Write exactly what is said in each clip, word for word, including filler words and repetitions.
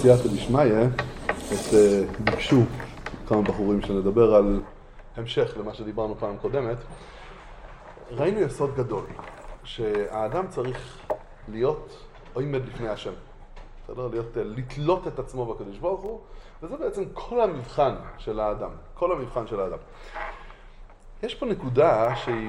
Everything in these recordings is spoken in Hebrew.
בסייעתא דשמיא, ביקשו כמה בחורים שנדבר על המשך למה שדיברנו פעם קודמת. ראינו יסוד גדול, שהאדם צריך להיות עומד לפני השם. בסדר? להיות, לתלות את עצמו בקדוש ברוך הוא, וזה בעצם כל המבחן של האדם. כל המבחן של האדם. יש פה נקודה שהיא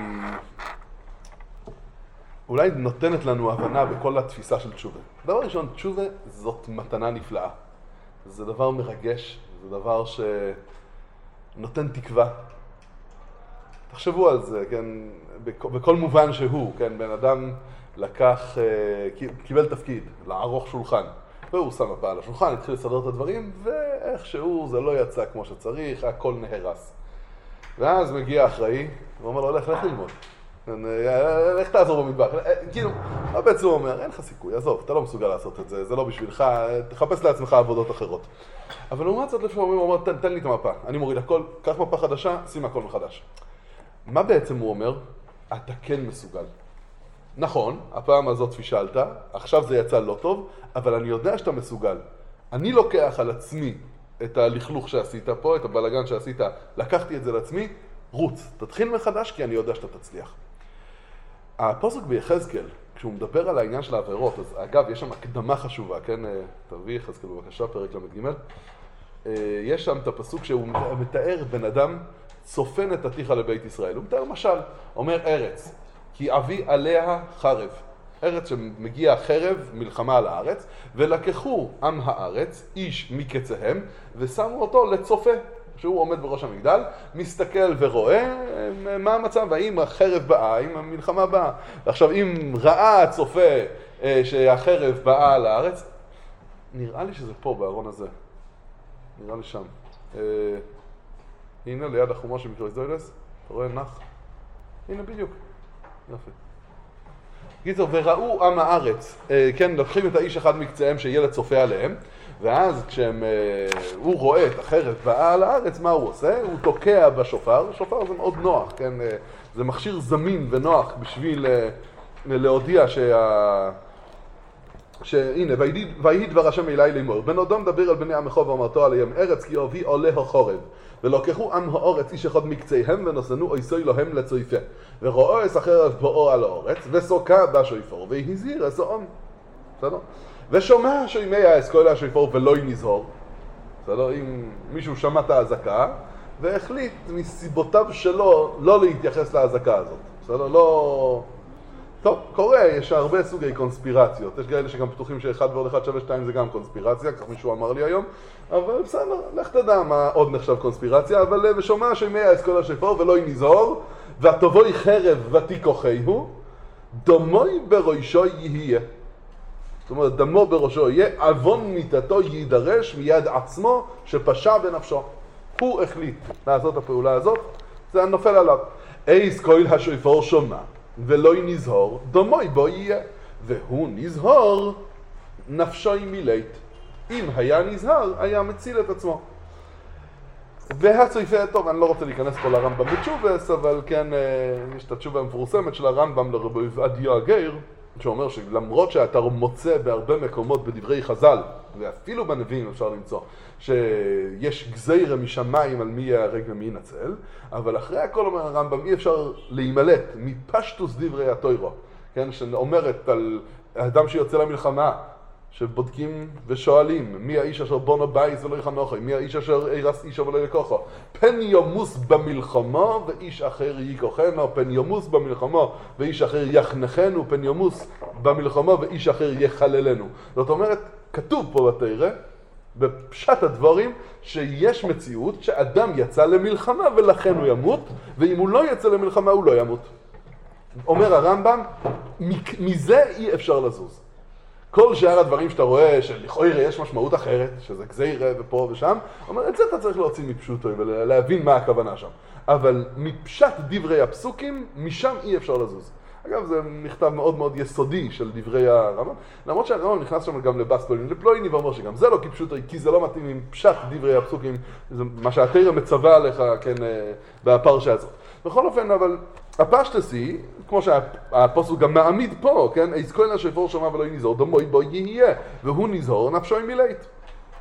אולי נותנת לנו הבנה בכל התפיסה של תשובה. דבר ראשון, תשובה זאת מתנה נפלאה. זה דבר מרגש, זה דבר שנותן תקווה. תחשבו על זה, כן, בכל מובן שהוא, כן, בן אדם לקח, קיבל תפקיד, לערוך שולחן, והוא שם מפה על השולחן, התחיל לסדר את הדברים, ואיכשהו זה לא יצא כמו שצריך, הכל נהרס. ואז מגיע האחראי, ואומר לו, הולך, לך ללמוד. איך תעזור במטבח? כאילו, בעצם הוא אומר, אין לך סיכוי, עזוב, אתה לא מסוגל לעשות את זה, זה לא בשבילך, תחפש לעצמך עבודות אחרות. אבל לעומת זאת לפעמים הוא אומר, תן, תן לי את המפה, אני מוריד הכל, קח מפה חדשה, שים הכל מחדש. מה בעצם הוא אומר? אתה כן מסוגל. נכון, הפעם הזאת פישלת, עכשיו זה יצא לא טוב, אבל אני יודע שאתה מסוגל. אני לוקח על עצמי את הלכלוך שעשית פה, את הבלגן שעשית, לקחתי את זה לעצמי, רוץ, תתחיל מחדש כי אני יודע שאתה תצליח. הפוסק ביחזקאל, כשהוא מדבר על העניין של העבירות, אז אגב, יש שם הקדמה חשובה, כן? תביא יחזקאל בבקשה, פרק למד ג'. יש שם את הפסוק שהוא מתאר בן אדם צופן את עתיך לבית ישראל. הוא מתאר משל, אומר ארץ, כי אבי עליה חרב. ארץ שמגיע חרב, מלחמה על הארץ, ולקחו עם הארץ, איש מקצהם, ושמו אותו לצופה. שהוא עומד בראש המגדל, מסתכל ורואה מה המצב, האם החרב באה, האם המלחמה באה. ועכשיו, אם ראה הצופה שהחרב באה לארץ, נראה לי שזה פה, בארון הזה. נראה לי שם. הנה, ליד החומה של מקרא איזדוילס, אתה רואה נח? הנה בדיוק. יופי. קיצור, וראו עם הארץ, כן, לוקחים את האיש אחד מקצאם שילד צופה עליהם, ואז כשהוא רואה את החרב באה על הארץ, מה הוא עושה? הוא תוקע בשופר. שופר זה מאוד נוח, כן? זה מכשיר זמין ונוח בשביל להודיע שה... שהנה, ויהי דבר השם אלי לאמור, בן אדם דבר על בני עמך ואמרתו עליהם ארץ, כי אבי עולה החורב. ולקחו עם הארץ איש אחד מקצאיהם ונשאנו עשוי להם לצופה. וראו את החרב באה על הארץ, וסוקע בשופר, והזהיר את העם. בסדר? ושומע שומע אסכול השופר ולא נזהר. בסדר? אם מישהו שמע את האזעקה, והחליט מסיבותיו שלו לא להתייחס לאזעקה הזאת. בסדר? לא... טוב, קורה, יש הרבה סוגי קונספירציות. יש כאלה שגם פתוחים שאחד ועוד אחד שווה שתיים זה גם קונספירציה, כך מישהו אמר לי היום. אבל בסדר, לך תדע מה עוד נחשב קונספירציה, אבל ושומע שומע אסכול השופר ולא נזהר, והטובוי חרב ותיקוחהו, דמוי בראשו יהיה. זאת אומרת, דמו בראשו יהיה, עוון מיתתו יידרש מיד עצמו שפשע בנפשו. הוא החליט לעשות את הפעולה הזאת, זה נופל עליו. איס קויל השופר שומע, ולא נזהר, דמוי בו יהיה. והוא נזהר, נפשו מילאת. אם היה נזהר, היה מציל את עצמו. והצופה, טוב, אני לא רוצה להיכנס פה לרמב"ם בתשובס, אבל כן, יש את התשובה המפורסמת של הרמב"ם לרבי עובדיה הגר, שאומר שלמרות שאתה מוצא בהרבה מקומות בדברי חז"ל, ואפילו בנביאים אפשר למצוא, שיש גזירה משמיים על מי יהרג ומי ינצל, אבל אחרי הכל אומר הרמב"ם, אי אפשר להימלט מפשטוס דברי התורה, כן, שאומרת על האדם שיוצא למלחמה, שבודקים ושואלים, מי האיש אשר בונו בית ולא יחנוכו, מי האיש אשר אירס איש ולא יקוחו, פן ימוס במלחמה ואיש אחר ייקוחנו, פן ימוס במלחמה ואיש אחר יחנכנו, פן ימוס במלחמה ואיש אחר יחללנו. זאת אומרת, כתוב פה בתורה, בפשט הדברים, שיש מציאות שאדם יצא למלחמה ולכן הוא ימות, ואם הוא לא יצא למלחמה הוא לא ימות. אומר הרמב"ם, מזה אי אפשר לזוז. כל שאר הדברים שאתה רואה שלכאורה יש משמעות אחרת, שזה גזירה ופה ושם, אומר, את זה אתה צריך להוציא מפשוטו ולהבין מה הכוונה שם. אבל מפשט דברי הפסוקים, משם אי אפשר לזוז. אגב, זה מכתב מאוד מאוד יסודי של דברי הרמב"ם, למרות שהרמב"ם נכנס שם גם לבספולין, לפלויני, ואומר שגם זה לא כפשוטו, כי זה לא מתאים עם פשט דברי הפסוקים, זה מה שהתורה מצווה עליך, כן, בפרשה הזאת. בכל אופן, אבל הפשטסי, כמו שהפוסק גם מעמיד פה, כן, איס כהן השופר שמע ולא נזהר, דמוי בו יהיה, והוא נזהר נפשו מילאת.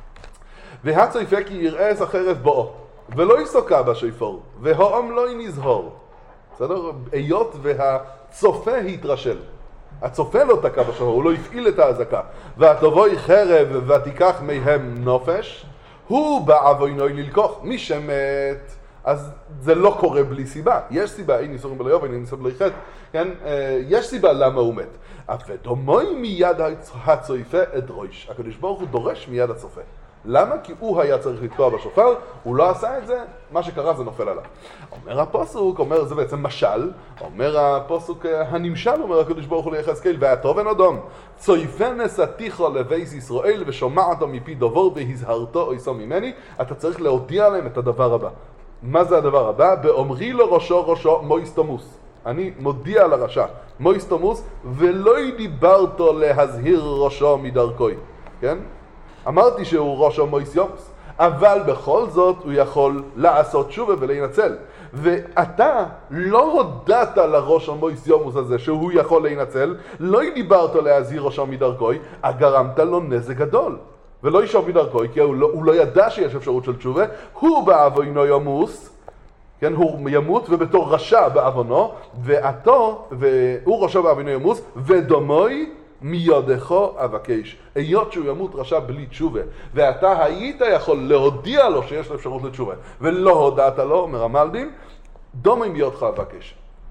והצופה כי יראה את החרב בואו, ולא יסוקה בשיפור, והעם לא נזהור. בסדר? היות והצופה התרשל. הצופה לא תקע בשופר, הוא לא הפעיל את האזעקה. והתבואי חרב ותיקח מהם נופש, הוא בעוונוי ללקוח. מי שמת, אז זה לא קורה בלי סיבה. יש סיבה, אין ניסורים בלי יובל, אין ניסורים בלי חטא, כן? יש סיבה למה הוא מת. ודומוי מיד הצופה את ראש. הקדוש ברוך הוא דורש מיד הצופה. למה? כי הוא היה צריך לתקוע בשופר, הוא לא עשה את זה, מה שקרה זה נופל עליו. אומר הפסוק, אומר, זה בעצם משל, אומר הפסוק הנמשל, אומר הקדוש ברוך הוא ליחזקאל, והטובן אדום, צופה נשאתיך לבייס ישראל ושומעתו מפי דבור והזהרתו אויסו ממני, אתה צריך להודיע להם את הדבר הבא. מה זה הדבר הבא? באומרי לו ראשו ראשו מויסטומוס. אני מודיע לרשע, מויסטומוס, ולא דיברתו להזהיר ראשו מדרכוי. כן? אמרתי שהוא ראש המויסיומוס, אבל בכל זאת הוא יכול לעשות תשובה ולהינצל. ואתה לא הודעת לראש המויסיומוס הזה שהוא יכול להינצל, לא דיברת להזהיר ראשו מדרכוי, גרמת לו נזק גדול. ולא ישוב מדרכוי, כי הוא לא, הוא לא ידע שיש אפשרות של תשובה, הוא בעוונו ימוס, כן, הוא ימות ובתור רשע בעוונו, ואתו, והוא ראשו בעוונו ימוס, ודומוי מיודך אבקש. היות שהוא ימות רשע בלי תשובה, ואתה היית יכול להודיע לו שיש לו אפשרות לתשובה, ולא הודעת לו, אומר המלבים, דומי מיודך אבקש.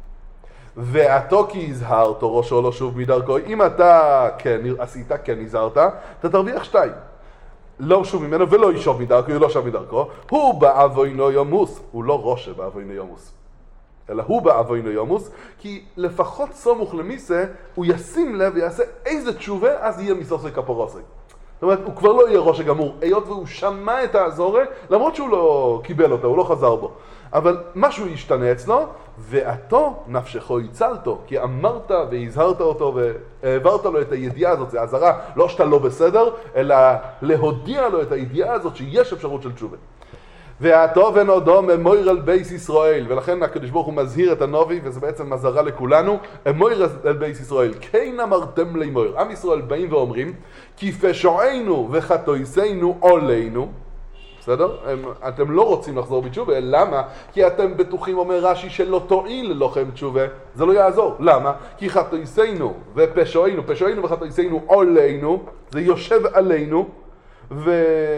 ואתו כי הזהרת ראשו לא שוב מדרכו, אם אתה כן עשית, כן הזהרת, אתה תרוויח שתיים. לא שוב ממנו ולא ישוב מדרכו, הוא לא שוב מדרכו, הוא בעוונו ימוס, הוא לא ראש בעוונו ימוס. אלא הוא בעוונו ימוס, כי לפחות סמוך למיסה, הוא ישים לב ויעשה איזה תשובה, אז יהיה מסוסי כפורוסי. זאת אומרת, הוא כבר לא יהיה ראש הגמור, היות והוא שמע את העזורה, למרות שהוא לא קיבל אותה, הוא לא חזר בו. אבל משהו ישתנה אצלו, ואתו נפשכו הצלתו, כי אמרת והזהרת אותו והעברת לו את הידיעה הזאת, זה עזרה, לא שאתה לא בסדר, אלא להודיע לו את הידיעה הזאת שיש אפשרות של תשובה. ואתו ונודו ממויר אל בייס ישראל, ולכן הקדוש ברוך הוא מזהיר את הנובי, וזה בעצם מזהרה לכולנו, אמויר אל בייס ישראל, כן אמרתם לאמויר, עם ישראל באים ואומרים, כי פשענו וחטאינו עלינו, בסדר? אתם לא רוצים לחזור בתשובה, למה? כי אתם בטוחים, אומר רש"י, שלא תועיל לכם תשובה, זה לא יעזור. למה? כי חטאינו ופשענו, פשענו וחטאינו עלינו, זה יושב עלינו, ו...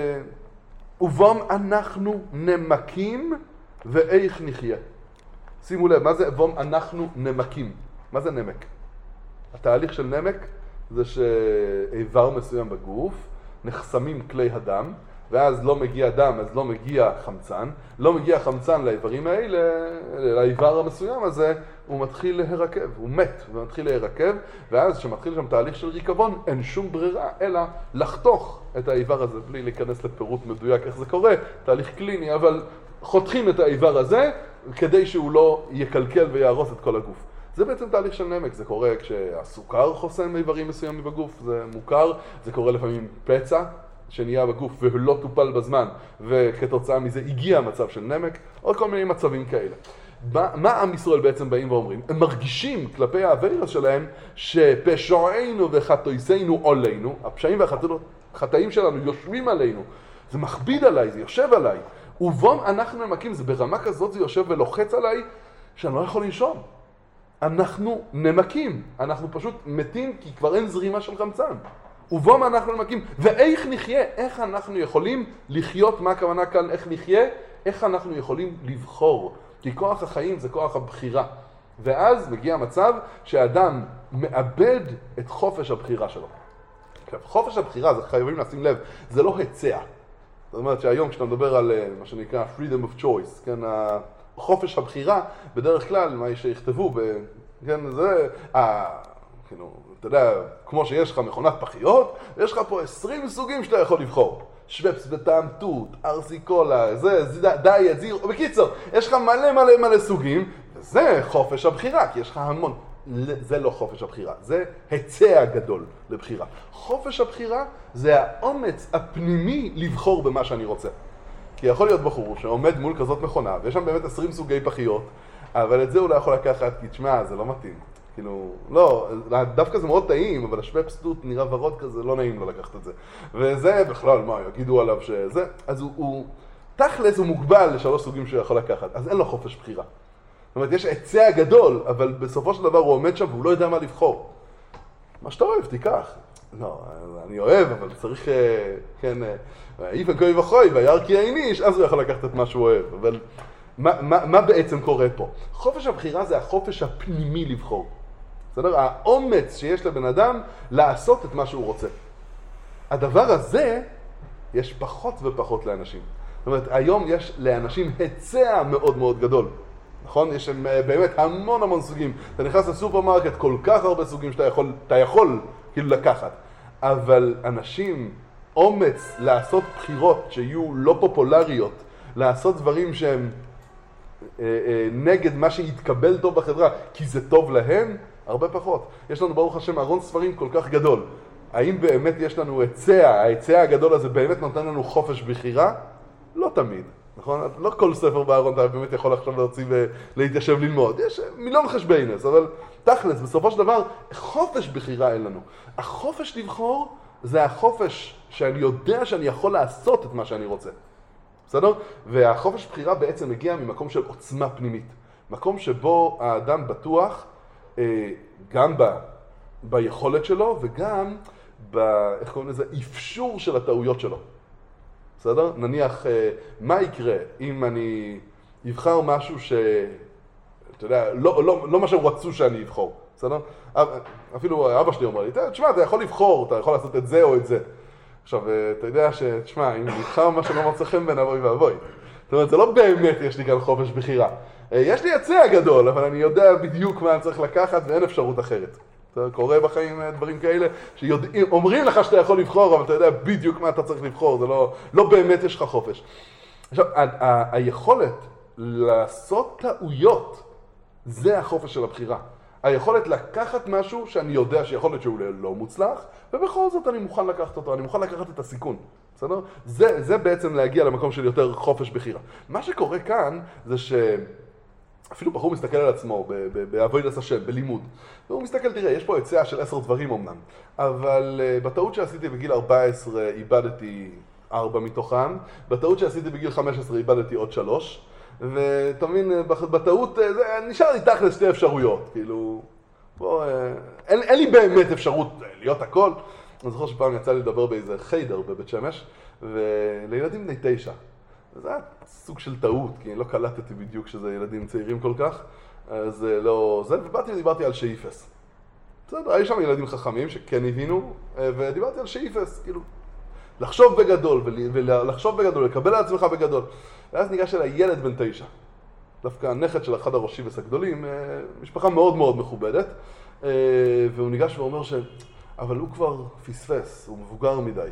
ובום אנחנו נמקים ואיך נחיה. שימו לב, מה זה בום אנחנו נמקים? מה זה נמק? התהליך של נמק זה שאיבר מסוים בגוף, נחסמים כלי הדם, ואז לא מגיע דם, אז לא מגיע חמצן, לא מגיע חמצן לאיברים האלה, לאיבר המסוים הזה, הוא מתחיל להירקב, הוא מת ומתחיל להירקב, ואז כשמתחיל שם תהליך של ריקבון, אין שום ברירה אלא לחתוך את האיבר הזה, בלי להיכנס לפירוט מדויק איך זה קורה, תהליך קליני, אבל חותכים את האיבר הזה כדי שהוא לא יקלקל ויהרוס את כל הגוף. זה בעצם תהליך של נמק, זה קורה כשהסוכר חוסם איברים מסוימים בגוף, זה מוכר, זה קורה לפעמים פצע, שנהיה בגוף והוא לא טופל בזמן, וכתוצאה מזה הגיע מצב של נמק, או כל מיני מצבים כאלה. מה עם ישראל בעצם באים ואומרים? הם מרגישים כלפי העבירה שלהם שפשענו וחטאינו עלינו, הפשעים והחטאים שלנו יושבים עלינו, זה מכביד עליי, זה יושב עליי, ובום אנחנו נמקים, זה ברמה כזאת זה יושב ולוחץ עליי שאני לא יכול לנשום. אנחנו נמקים, אנחנו פשוט מתים כי כבר אין זרימה של חמצן. ובום אנחנו נמקים, ואיך נחיה, איך אנחנו יכולים לחיות, מה הכוונה כאן, איך נחיה, איך אנחנו יכולים לבחור, כי כוח החיים זה כוח הבחירה, ואז מגיע המצב שהאדם מאבד את חופש הבחירה שלו. חופש הבחירה, זה חייבים לשים לב, זה לא היצע. זאת אומרת שהיום כשאתה מדבר על מה שנקרא freedom of choice, כן, חופש הבחירה, בדרך כלל מה שיכתבו, כן, זה, כאילו, אתה יודע, כמו שיש לך מכונת פחיות, יש לך פה עשרים סוגים שאתה יכול לבחור. שוופס בטעם תות, ארסי קולה, זה, זה דיאט, זיר, בקיצור, יש לך מלא מלא מלא סוגים, וזה חופש הבחירה, כי יש לך המון. זה לא חופש הבחירה, זה היצע גדול לבחירה. חופש הבחירה זה האומץ הפנימי לבחור במה שאני רוצה. כי יכול להיות בחור שעומד מול כזאת מכונה, ויש שם באמת עשרים סוגי פחיות, אבל את זה הוא לא יכול לקחת, כי תשמע, זה לא מתאים. כאילו, לא, דווקא זה מאוד טעים, אבל השפפסטוט נראה ורוד כזה, לא נעים לו לקחת את זה. וזה בכלל, מה, יגידו עליו שזה, אז הוא, הוא תכלס הוא מוגבל לשלוש סוגים שהוא יכול לקחת, אז אין לו חופש בחירה. זאת אומרת, יש היצע גדול, אבל בסופו של דבר הוא עומד שם והוא לא יודע מה לבחור. מה שאתה אוהב, תיקח. לא, אני אוהב, אבל צריך, כן, איפן כוי וחוי, וירא כי אין איש, אז הוא יכול לקחת את מה שהוא אוהב. אבל מה, מה, מה בעצם קורה פה? חופש הבחירה זה החופש הפנימי לבחור. בסדר? האומץ שיש לבן אדם לעשות את מה שהוא רוצה. הדבר הזה, יש פחות ופחות לאנשים. זאת אומרת, היום יש לאנשים היצע מאוד מאוד גדול. נכון? יש באמת המון המון סוגים. אתה נכנס לסופרמרקט, כל כך הרבה סוגים שאתה יכול, אתה יכול כאילו לקחת. אבל אנשים, אומץ לעשות בחירות שיהיו לא פופולריות, לעשות דברים שהם אה, אה, נגד מה שיתקבל טוב בחברה, כי זה טוב להם, הרבה פחות. יש לנו ברוך השם ארון ספרים כל כך גדול. האם באמת יש לנו היצע, ההיצע הגדול הזה באמת נותן לנו חופש בחירה? לא תמיד. נכון? לא כל ספר בארון אתה באמת יכול עכשיו להוציא ולהתיישב ללמוד. יש מיליון חשבינס, אבל תכלס, בסופו של דבר, חופש בחירה אין לנו. החופש לבחור זה החופש שאני יודע שאני יכול לעשות את מה שאני רוצה. בסדר? והחופש בחירה בעצם מגיע ממקום של עוצמה פנימית. מקום שבו האדם בטוח גם ב, ביכולת שלו וגם ב, איך קוראים לזה? אפשור של הטעויות שלו. בסדר? נניח, מה יקרה אם אני אבחר משהו ש... אתה יודע, לא, לא, לא מה שהם רצו שאני אבחור, בסדר? אפילו אבא שלי אומר לי, תשמע, אתה יכול לבחור, אתה יכול לעשות את זה או את זה. עכשיו, אתה יודע ש... תשמע, אם נבחר מה שלא מוצא חן בין אבוי ואבוי. זאת אומרת, זה לא באמת יש לי כאן חופש בחירה. יש לי היצע גדול, אבל אני יודע בדיוק מה אני צריך לקחת ואין אפשרות אחרת. קורה בחיים דברים כאלה שאומרים לך שאתה יכול לבחור, אבל אתה יודע בדיוק מה אתה צריך לבחור, זה לא, לא באמת יש לך חופש. עכשיו, ה- ה- היכולת לעשות טעויות, זה החופש של הבחירה. היכולת לקחת משהו שאני יודע שיכול להיות שהוא לא מוצלח, ובכל זאת אני מוכן לקחת אותו, אני מוכן לקחת את הסיכון. בסדר? זה, זה בעצם להגיע למקום של יותר חופש בחירה. מה שקורה כאן זה ש... אפילו בחור מסתכל על עצמו בעבודת השם, בלימוד. והוא מסתכל, תראה, יש פה היצע של עשר דברים אמנם, אבל בטעות שעשיתי בגיל ארבע עשרה איבדתי ארבע מתוכם, בטעות שעשיתי בגיל חמש עשרה איבדתי עוד שלוש, ותאמין, בטעות, זה נשאר לי תכלס שתי אפשרויות, כאילו, בוא, אין, אין לי באמת אפשרות להיות הכל. אני זוכר שפעם יצא לי לדבר באיזה חיידר בבית שמש, ולילדים בני תשע. זה היה סוג של טעות, כי לא קלטתי בדיוק שזה ילדים צעירים כל כך, אז לא... זה, ובאתי ודיברתי על שאיפס. בסדר, היו שם ילדים חכמים שכן הבינו, ודיברתי על שאיפס, כאילו, לחשוב בגדול, ולחשוב בגדול, לקבל על עצמך בגדול. ואז ניגש אליי ילד בן תשע. דווקא הנכד של אחד הראשיבס הגדולים, משפחה מאוד מאוד מכובדת, והוא ניגש ואומר ש... אבל הוא כבר פספס, הוא מבוגר מדי.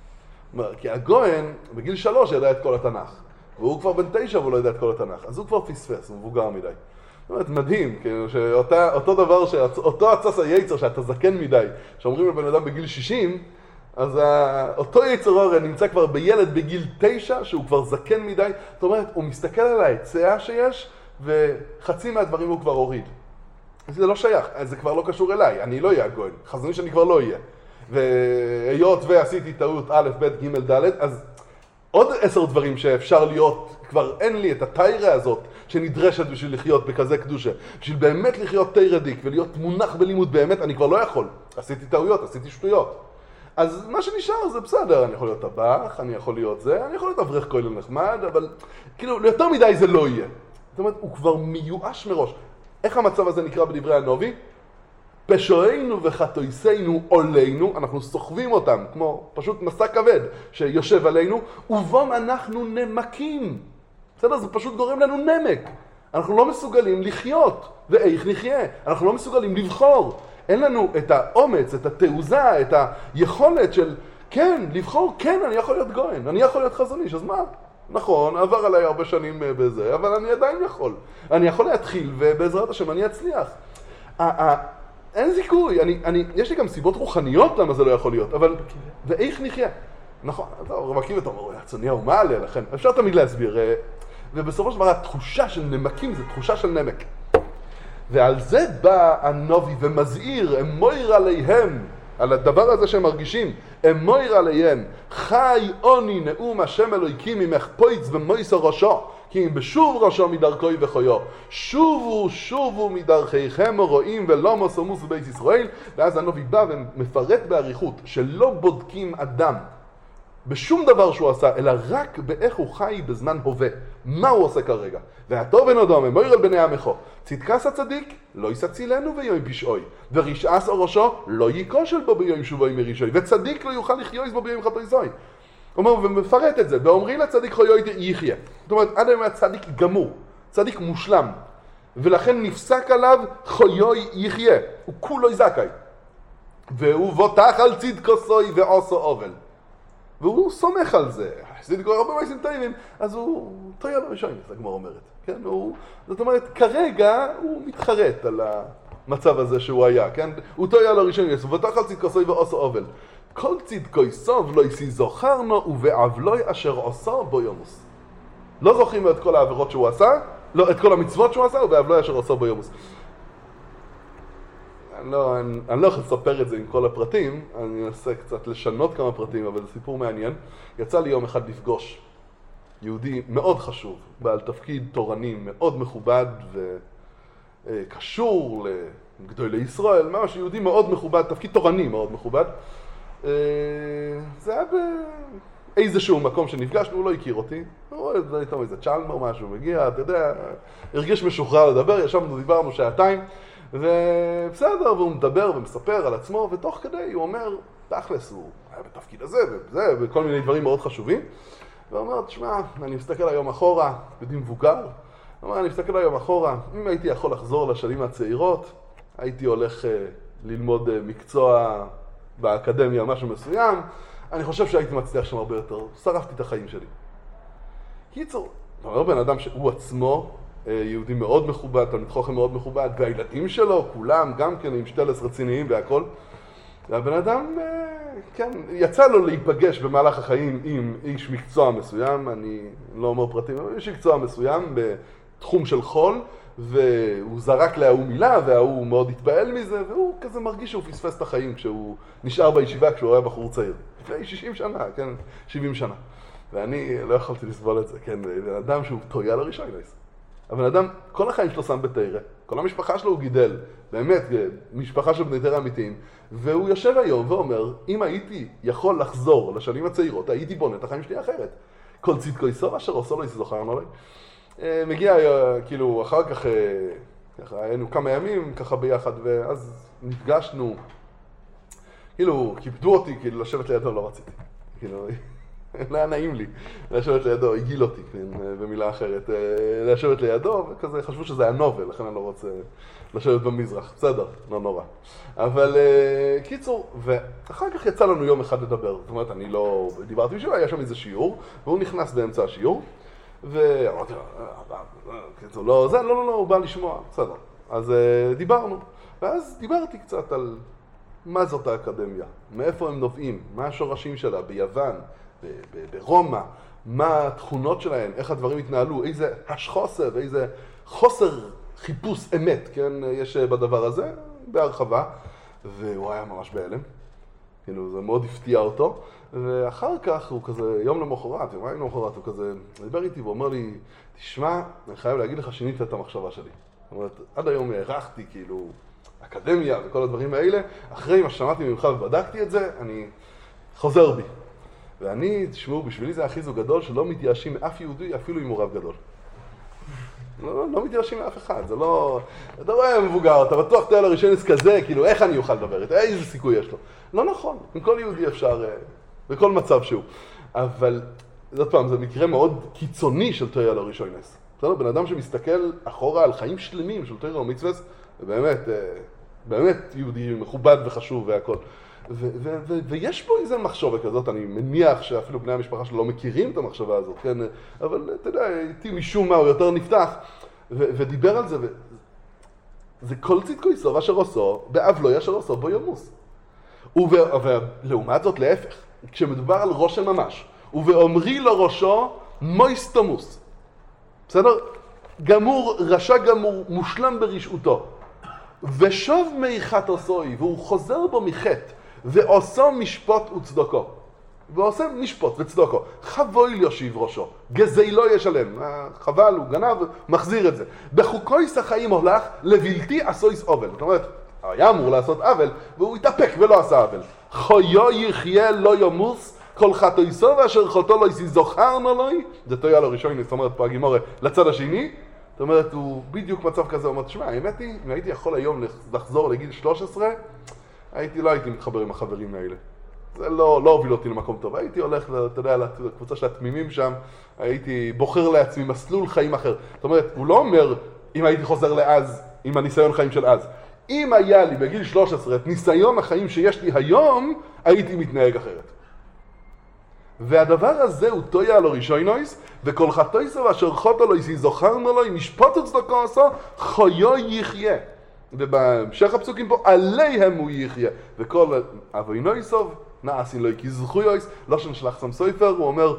כי הגויין בגיל שלוש ידע את כל התנ"ך, והוא כבר בן תשע והוא לא ידע את כל התנ"ך, אז הוא כבר פספס, הוא מבוגר מדי. זאת אומרת, מדהים, כאילו שאותו דבר, אותו הצס היצר שאתה זקן מדי, שאומרים לבן אדם בגיל שישים, אז אותו יצר הרי נמצא כבר בילד בגיל תשע, שהוא כבר זקן מדי, זאת אומרת, הוא מסתכל על ההיצע שיש, וחצי מהדברים הוא כבר הוריד. זה לא שייך, זה כבר לא קשור אליי, אני לא אהיה הגויין, חזוני שאני כבר לא אהיה. והיות ועשיתי טעות א', ב', ג', ד', אז עוד עשר דברים שאפשר להיות, כבר אין לי את הטיירה הזאת שנדרשת בשביל לחיות בכזה קדושה. בשביל באמת לחיות טיירדיק ולהיות מונח בלימוד באמת, אני כבר לא יכול. עשיתי טעויות, עשיתי שטויות. אז מה שנשאר זה בסדר, אני יכול להיות טבח, אני יכול להיות זה, אני יכול להיות אברך כולל נחמד, אבל כאילו יותר מדי זה לא יהיה. זאת אומרת, הוא כבר מיואש מראש. איך המצב הזה נקרא בדברי הנובי? פשעינו וחטאינו עולנו, אנחנו סוחבים אותם, כמו פשוט מסע כבד שיושב עלינו, ובום אנחנו נמקים. בסדר? זה פשוט גורם לנו נמק. אנחנו לא מסוגלים לחיות, ואיך נחיה. אנחנו לא מסוגלים לבחור. אין לנו את האומץ, את התעוזה, את היכולת של, כן, לבחור, כן, אני יכול להיות גויין, אני יכול להיות חזון איש, אז מה? נכון, עבר עליי הרבה שנים בזה, אבל אני עדיין יכול. אני יכול להתחיל, ובעזרת השם אני אצליח. אין זיכוי, אני, אני, יש לי גם סיבות רוחניות למה זה לא יכול להיות, אבל, ואיך נחיה? נכון, אתה רמקים ואתה אומר, הצונייה הוא מעלה לכם, אפשר תמיד להסביר, ובסופו של דבר התחושה של נמקים זה תחושה של נמק. ועל זה בא הנובי ומזהיר, אמויר עליהם, על הדבר הזה שהם מרגישים, אמויר עליהם, חי עוני נאום השם אלוהיקים ממך פויץ ומויסו ראשו, כי אם בשוב ראשו מדרכוי וחיו, שובו שובו מדרכיכם רואים ולא מוסמוס בית ישראל. ואז הנובי בא ומפרט בעריכות שלא בודקים אדם בשום דבר שהוא עשה, אלא רק באיך הוא חי בזמן הווה, מה הוא עושה כרגע. והטוב בן אדם, אמויר על בני עמך, צדקס הצדיק, לא יסצילנו ביום פשעוי, ורשעס ראשו, לא ייכושל בו ביום שובוי מרישוי, וצדיק לא יוכל לחיות בו ביום חטאיסוי. הוא אומר, ומפרט את זה, ואומרי לצדיק חיו יחיה. זאת אומרת, עד היום היה צדיק גמור, צדיק מושלם, ולכן נפסק עליו חיו יחיה, הוא כולו זכאי. והוא בוטח על צדקוסוי ועושו עוול. והוא סומך על זה, צדקו הרבה מעשים טובים, אז הוא טויה לו ראשון, זה הגמרא אומרת. כן? הוא, זאת אומרת, כרגע הוא מתחרט על המצב הזה שהוא היה, כן? הוא טויה לו ראשון, הוא בוטח על צדקוסוי ועושו עוול. כל צדקוי סוב לא יסי זוכרנו ובעוולוי אשר עושו בו יומוס. לא זוכרים את כל העבירות שהוא עשה, לא, את כל המצוות שהוא עשה, ובעוולוי אשר עושו בו יומוס. אני לא, אני, אני לא יכול לספר את זה עם כל הפרטים, אני אנסה קצת לשנות כמה פרטים, אבל זה סיפור מעניין. יצא לי יום אחד לפגוש יהודי מאוד חשוב, בעל תפקיד תורני מאוד מכובד וקשור לגדולי ישראל, ממש יהודי מאוד מכובד, תפקיד תורני מאוד מכובד. זה היה באיזשהו מקום שנפגשנו, הוא לא הכיר אותי, הוא רואה איתו איזה צ'למר משהו, מגיע, אתה יודע, הרגיש משוחרר לדבר, ישבנו, דיברנו שעתיים, ובסדר, והוא מדבר ומספר על עצמו, ותוך כדי הוא אומר, תכלס, הוא היה בתפקיד הזה וזה, וכל מיני דברים מאוד חשובים, והוא אומר, תשמע, אני מסתכל היום אחורה, יהודי מבוגר, הוא אומר, אני מסתכל היום אחורה, אם הייתי יכול לחזור לשנים הצעירות, הייתי הולך ללמוד מקצוע באקדמיה, משהו מסוים, אני חושב שהייתי מצליח שם הרבה יותר, שרפתי את החיים שלי. קיצור, אתה אומר בן אדם שהוא עצמו, יהודי מאוד מכובד, תלמיד חוכם מאוד מכובד, והילדים שלו, כולם, גם כן עם שתלס רציניים והכל. והבן אדם, כן, יצא לו להיפגש במהלך החיים עם איש מקצוע מסוים, אני לא אומר פרטים, אבל איש מקצוע מסוים בתחום של חול, והוא זרק להוא מילה, והוא מאוד התפעל מזה, והוא כזה מרגיש שהוא פספס את החיים כשהוא נשאר בישיבה, כשהוא היה בחור צעיר. לפני שישים שנה, כן, שבעים שנה. ואני לא יכולתי לסבול את זה, כן, בן אדם שהוא טויה לראשון. הבן אדם, כל החיים שלו שם בתירה, כל המשפחה שלו הוא גידל, באמת, משפחה של בני תירה אמיתיים, והוא יושב היום ואומר, אם הייתי יכול לחזור לשנים הצעירות, הייתי בונה את החיים שלי אחרת. כל צדקו יסור אשר עושו לא יסזוכרנו לי. מגיע, כאילו, אחר כך, ככה, היינו כמה ימים ככה ביחד, ואז נפגשנו, כאילו, כיבדו אותי, כאילו, לשבת לידו לא רציתי. כאילו, לא היה נעים לי לשבת לידו, הגיל אותי, במילה אחרת, לשבת לידו, וכזה חשבו שזה היה נובל, לכן אני לא רוצה לשבת במזרח, בסדר, לא נורא. אבל קיצור, ואחר כך יצא לנו יום אחד לדבר, זאת אומרת, אני לא דיברתי בשבילה, היה שם איזה שיעור, והוא נכנס באמצע השיעור, ואמרתי לו, לא, זה, לא, לא, לא, הוא בא לשמוע, בסדר. אז דיברנו, ואז דיברתי קצת על מה זאת האקדמיה, מאיפה הם נובעים, מה השורשים שלה, ביוון, ברומא, מה התכונות שלהן, איך הדברים התנהלו, איזה השחוסר, איזה חוסר חיפוש אמת, כן, יש בדבר הזה, בהרחבה, והוא היה ממש בהלם, כאילו, זה מאוד הפתיע אותו, ואחר כך הוא כזה, יום למחרת, יומיים למחרת, הוא כזה, דיבר איתי ואומר לי, תשמע, אני חייב להגיד לך, שינית את המחשבה שלי. זאת אומרת, עד היום הערכתי, כאילו, אקדמיה וכל הדברים האלה, אחרי מה ששמעתי ממך ובדקתי את זה, אני חוזר בי. ואני, תשמעו, בשבילי זה החיזוק גדול שלא מתייאשים מאף יהודי, אפילו אם הוא רב גדול. לא, לא, לא מתייאשים מאף אחד, זה לא... אתה רואה מבוגר, אתה בטוח תהיה לראשונס כזה, כאילו, איך אני אוכל לדבר איתו, איזה סיכוי יש לו. לא נכון, עם כל יהודי אפשר, בכל מצב שהוא. אבל, זאת פעם, זה מקרה מאוד קיצוני של תהיה לראשונס. בסדר? בן אדם שמסתכל אחורה על חיים שלמים של תורה ומצווה, ובאמת, באמת יהודי מכובד וחשוב והכל. ו- ו- ו- ויש פה איזה מחשבה כזאת, אני מניח שאפילו בני המשפחה שלו לא מכירים את המחשבה הזאת, כן? אבל אתה יודע, איתי משום מה הוא יותר נפתח, ו- ודיבר על זה, ו- זה כל צדקו יסוב אשר עושו, בעוולוי אשר עושו בו יומוס. ולעומת זאת להפך, כשמדובר על ראש של ממש, ובאומרי לו ראשו מויסטומוס, בסדר? גמור, רשע גמור, מושלם ברשעותו. ושוב מי חטאוסוי, והוא חוזר בו מחטא, ועושה משפט וצדקו. ועושה משפט וצדקו. חבוי יושיב ראשו, גזי לא ישלם. חבל, הוא גנב, מחזיר את זה. בחוקויס החיים הולך לבלתי עשויס עוול. זאת אומרת, היה אמור לעשות עוול, והוא התאפק ולא עשה עוול. חיו יחיה לא ימוס, כל חטאיסו ואשר חטאו לא יזוכרנו לו. זה תויה לו ראשון, זאת אומרת פה הגימורה לצד השני. זאת אומרת, הוא בדיוק מצב כזה, הוא אומר, תשמע, האמת היא, אם הייתי יכול היום לחזור לגיל שלוש עשרה, הייתי, לא הייתי מתחבר עם החברים האלה. זה לא, לא הוביל אותי למקום טוב. הייתי הולך, אתה יודע, לקבוצה של התמימים שם, הייתי בוחר לעצמי מסלול חיים אחר. זאת אומרת, הוא לא אומר, אם הייתי חוזר לאז, עם הניסיון חיים של אז. אם היה לי בגיל שלוש עשרה את ניסיון החיים שיש לי היום, הייתי מתנהג אחרת. והדבר הזה הוא תויה לו רישוינויס, וכל חטאיסו ואשר חטאו לו יזוכרנו לו, משפט וצדקו עשו, חיו יחיה. ובהמשך הפסוקים פה, עליהם הוא יחיה. וכל אבוינויסוב, נעשין לו כזכויויס, לא שנשלח שם סופר, הוא אומר,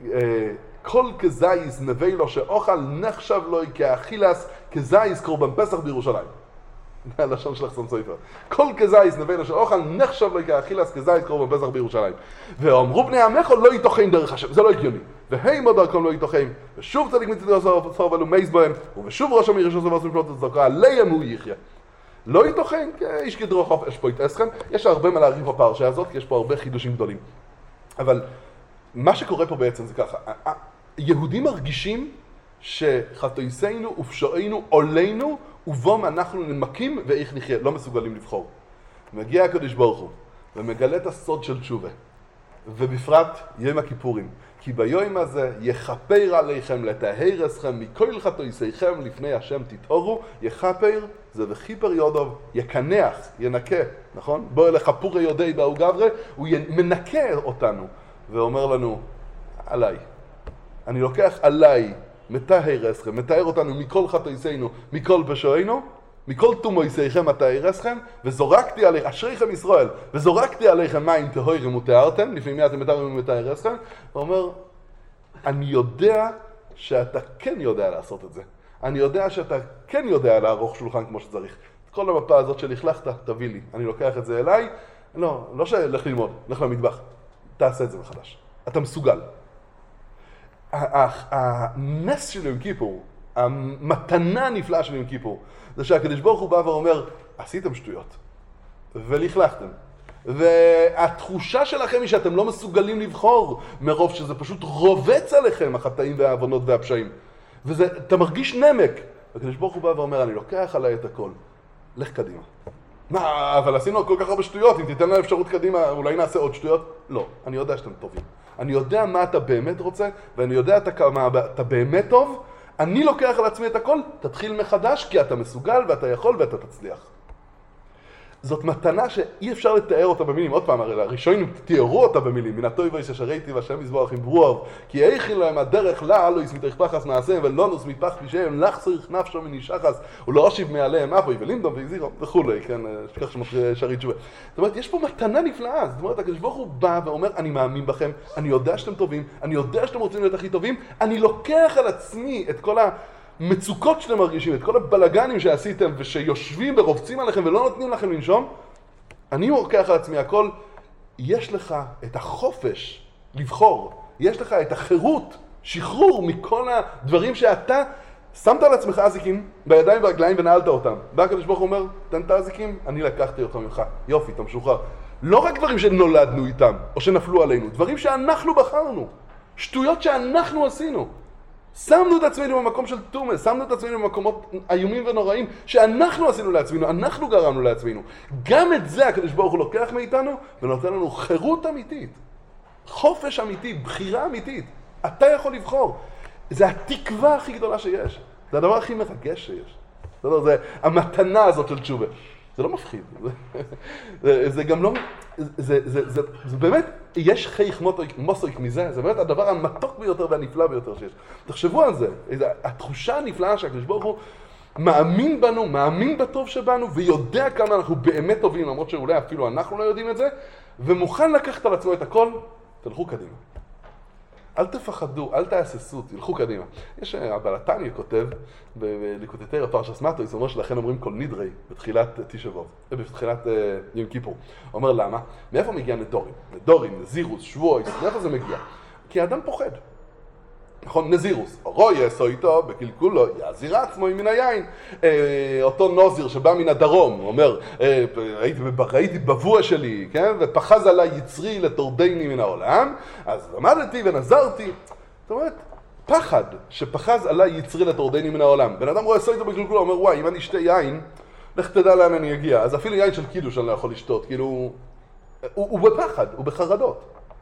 כל כזייס נבי לו שאוכל נחשב לו כאכילס, כזייס קורבן פסח בירושלים. זה הלשון שלך שם סופר. כל כזייס נבי לו שאוכל נחשב לו כאכילס, כזייס קורבן פסח בירושלים. ואומרו בני עמך לא יתוכן דרך השם, זה לא הגיוני. והימו דרכם לא יתוכן, ושוב צדיק מצדו סוף ולו מייס בהם, ושוב ראש המיר ראשון סוף משפט וצדקה, עליהם הוא יחיה. לא יתוכן, איש כדרוך יש פה התעסכם, יש הרבה מה להריב בפרשה הזאת, כי יש פה הרבה חידושים גדולים. אבל מה שקורה פה בעצם זה ככה, יהודים מרגישים שחטאינו ופשענו עולנו, ובום אנחנו נמקים ואיך נחיה, לא מסוגלים לבחור. מגיע הקדוש ברוך הוא, ומגלה את הסוד של תשובה, ובפרט יום הכיפורים. כי ביום הזה יכפר עליכם לטהר אתכם מכל חטאיכם לפני השם תטהרו, יכפר זה וכיפר יודוב, יקנח, ינקה, נכון? בוא אליך פורי יודעי באו גברי, הוא מנקה אותנו ואומר לנו, עליי. אני לוקח עליי, מטהר אתכם, מטהר אותנו מכל חטאינו, מכל פשענו, מכל תומויסיכם מטהר אתכם, וזורקתי עליכם, אשריכם ישראל, וזורקתי עליכם מים טהורים וטהרתם, לפני מי אתם מטהרים ומטהר אתכם, ואומר, אני יודע שאתה כן יודע לעשות את זה. אני יודע שאתה כן יודע לערוך שולחן כמו שצריך. כל המפה הזאת שלכלכת, תביא לי. אני לוקח את זה אליי, לא, לא שלך ללמוד, לך למטבח. תעשה את זה מחדש. אתה מסוגל. הנס של יום כיפור, המתנה הנפלאה של יום כיפור, זה שהקדוש ברוך הוא בא ואומר, עשיתם שטויות, ולכלכתם. והתחושה שלכם היא שאתם לא מסוגלים לבחור, מרוב שזה פשוט רובץ עליכם, החטאים והעוונות והפשעים. ואתה מרגיש נמק. הקדוש ברוך הוא בא ואומר, אני לוקח עליי את הכל, לך קדימה. מה, אבל עשינו כל כך הרבה שטויות, אם תיתן לה אפשרות קדימה, אולי נעשה עוד שטויות? לא, אני יודע שאתם טובים. אני יודע מה אתה באמת רוצה, ואני יודע מה אתה באמת טוב. אני לוקח על עצמי את הכל, תתחיל מחדש, כי אתה מסוגל ואתה יכול ואתה תצליח. זאת מתנה שאי אפשר לתאר אותה במילים. עוד פעם, הרי הראשונים תיארו אותה במילים. מן הטוב ויש אשריתי והשם יזבח עם ברואב. כי היכין להם הדרך לה, לא יסמיתך פחס נעשיהם, ולא נוס מפח פישהם, לך צריך נפשו מנישחס, ולא אשיב מעליהם אבוי ולימדום והזירו, וכולי, כן, שכח שמות שרי תשובה. זאת אומרת, יש פה מתנה נפלאה. זאת אומרת, הקדוש ברוך הוא בא ואומר, אני מאמין בכם, אני יודע שאתם טובים, אני יודע שאתם רוצים להיות הכי טובים, אני לוקח על עצמי את כל ה... מצוקות שאתם מרגישים, את כל הבלגנים שעשיתם ושיושבים ורובצים עליכם ולא נותנים לכם לנשום, אני לוקח על עצמי הכל. יש לך את החופש לבחור, יש לך את החירות, שחרור מכל הדברים שאתה שמת על עצמך אזיקים בידיים והרגליים ונעלת אותם. בא הקדוש ברוך הוא אומר, תן את האזיקים, אני לקחתי אותם ממך, יופי, אתה משוחרר. לא רק דברים שנולדנו איתם או שנפלו עלינו, דברים שאנחנו בחרנו, שטויות שאנחנו עשינו. שמנו את עצמנו במקום של תומס, שמנו את עצמנו במקומות איומים ונוראים שאנחנו עשינו לעצמנו, אנחנו גרמנו לעצמנו. גם את זה הקדוש ברוך הוא לוקח מאיתנו ונותן לנו חירות אמיתית, חופש אמיתי, בחירה אמיתית. אתה יכול לבחור. זה התקווה הכי גדולה שיש. זה הדבר הכי מרגש שיש. זה, זה המתנה הזאת של תשובה. זה לא מפחיד. זה, זה גם לא... זה, זה, זה, זה, זה באמת, יש חייך מוסויק מזה, זה באמת הדבר המתוק ביותר והנפלא ביותר שיש. תחשבו על זה, התחושה הנפלאה שהקדוש ברוך הוא מאמין בנו, מאמין בטוב שבנו, ויודע כמה אנחנו באמת טובים, למרות שאולי אפילו אנחנו לא יודעים את זה, ומוכן לקחת על עצמו את הכל, תלכו קדימה. אל תפחדו, אל תהססו, תלכו קדימה. יש, הבעל התניא כותב, בליקוטי תורה פרשת מטות, הוא אומר שלכן אומרים כל נדרי בתחילת תשעה באב, בתחילת יום כיפור. הוא אומר למה? מאיפה מגיע נדורים? נדורים, נזירוס, שבועס, מאיפה זה מגיע? כי האדם פוחד. נכון, נזירוס, רוי יעשו איתו, בקלקולו, יעזיר עצמו מן היין. אה, אותו נוזיר שבא מן הדרום, הוא אומר, אה, ראיתי, ראיתי בבוע שלי, כן? ופחז עליי יצרי לטורדני מן העולם, אז עמדתי ונזרתי. זאת אומרת, פחד שפחז עליי יצרי לטורדני מן העולם. בן אדם רואה יעשו איתו בקלקולו, אומר, וואי, אם אני אשתה יין, לך תדע לאן אני אגיע. אז אפילו יין של קידוש אני לא יכול לשתות, כאילו, הוא, הוא בפחד, הוא בחרדות.